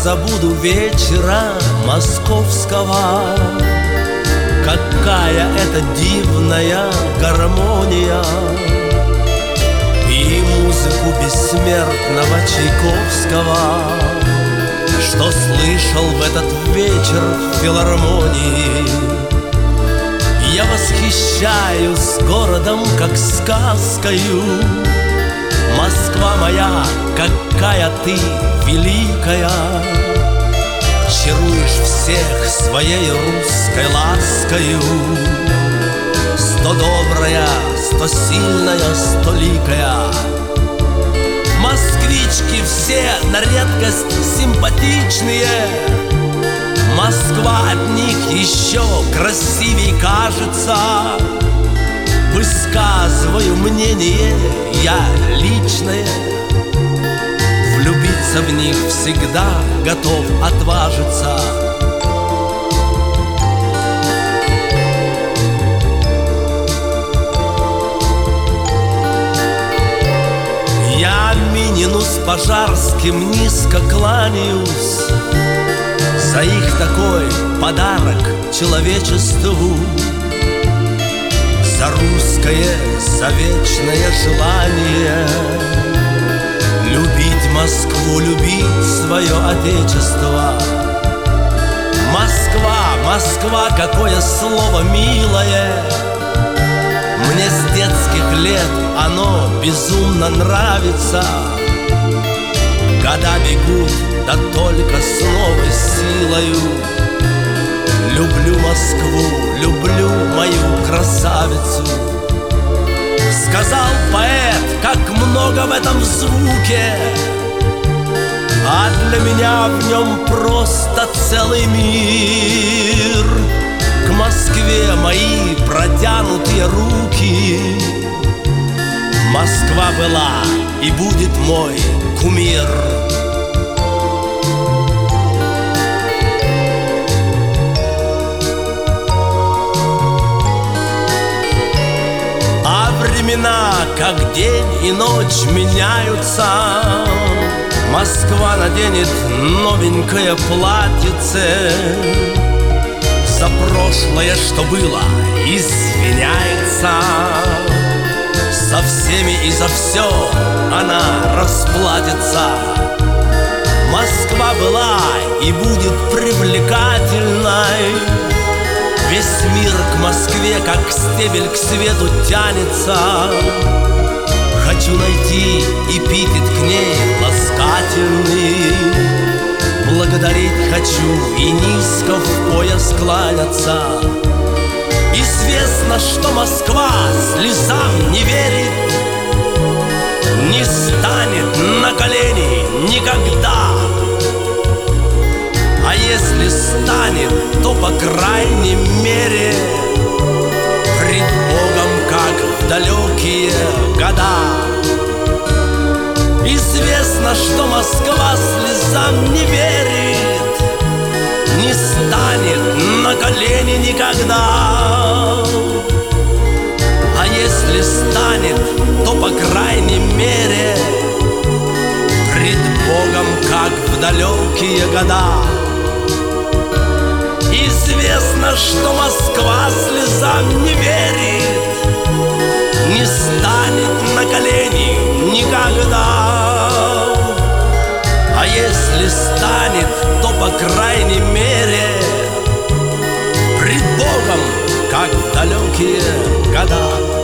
забуду вечера московского. Какая это дивная гармония, и музыку бессмертного Чайковского, что слышал в этот вечер в филармонии. Я восхищаюсь городом, как сказкою. Москва моя, какая ты великая, чаруешь всех своей русской ласкою. Сто добрая, сто сильная, сто ликая. Москвички все на редкость симпатичные. Москва от них еще красивей кажется. Высказываю мнение я личное, влюбиться в них всегда готов отважиться. Я Минину с Пожарским низко кланяюсь за их такой подарок человечеству, за русское, за вечное желание любить Москву, любить свое отечество. Москва, Москва, какое слово милое! Мне с детских лет оно безумно нравится. Года бегут, да только с новой силою. Люблю Москву, люблю мою красавицу. Сказал поэт, как много в этом звуке, а для меня в нем просто целый мир. К Москве мои протянутые руки. Москва была и будет мой кумир. Времена, как день и ночь меняются. Москва наденет новенькое платьице. За прошлое, что было, извиняется. Со всеми и за все она расплатится. Москва была и будет привлекательной. Весь мир к Москве, как стебель к свету, тянется. Хочу найти эпитет к ней ласкательный. Благодарить хочу и низко в пояс кланяться. Известно, что Москва слезам не верит, не станет на колени никогда. А если станет, то по крайней мере пред Богом, как в далекие года. Известно, что Москва слезам не верит, не станет на колени никогда. А если станет, то по крайней мере пред Богом, как в далекие года. Известно, что Москва слезам не верит, не станет на колени никогда. А если станет, то по крайней мере пред Богом, как в далекие года.